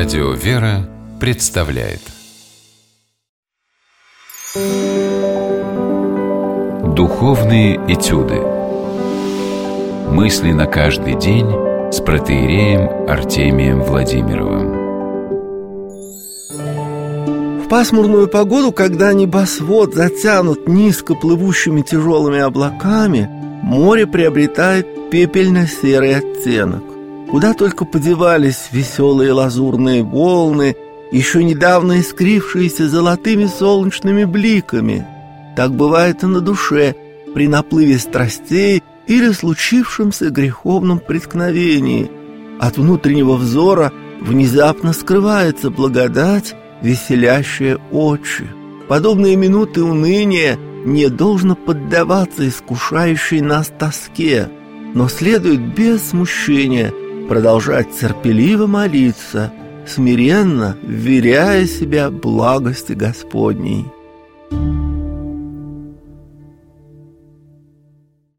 Радио «Вера» представляет Духовные этюды. Мысли на каждый день с протоиереем Артемием Владимировым. В пасмурную погоду, когда небосвод затянут низко плывущими тяжелыми облаками, море приобретает пепельно-серый оттенок. Куда только подевались веселые лазурные волны, еще недавно искрившиеся золотыми солнечными бликами. Так бывает и на душе при наплыве страстей или случившемся греховном преткновении. От внутреннего взора внезапно скрывается благодать, веселящая очи. В подобные минуты уныния не должно поддаваться искушающей нас тоске, но следует без смущения продолжать терпеливо молиться, смиренно вверяя себя благости Господней.